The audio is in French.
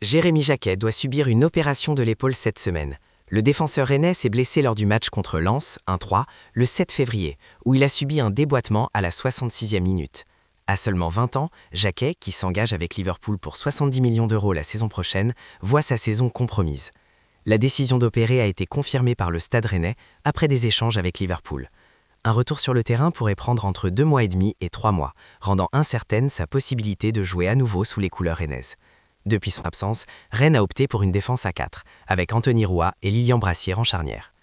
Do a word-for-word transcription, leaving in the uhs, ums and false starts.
Jérémy Jacquet doit subir une opération de l'épaule cette semaine. Le défenseur rennais s'est blessé lors du match contre Lens, un trois, le sept février, où il a subi un déboîtement à la soixante-sixième minute. À seulement vingt ans, Jacquet, qui s'engage avec Liverpool pour soixante-dix millions d'euros la saison prochaine, voit sa saison compromise. La décision d'opérer a été confirmée par le Stade rennais après des échanges avec Liverpool. Un retour sur le terrain pourrait prendre entre deux mois et demi et trois mois, rendant incertaine sa possibilité de jouer à nouveau sous les couleurs rennaises. Depuis son absence, Rennes a opté pour une défense à quatre, avec Anthony Roy et Lilian Brassier en charnière.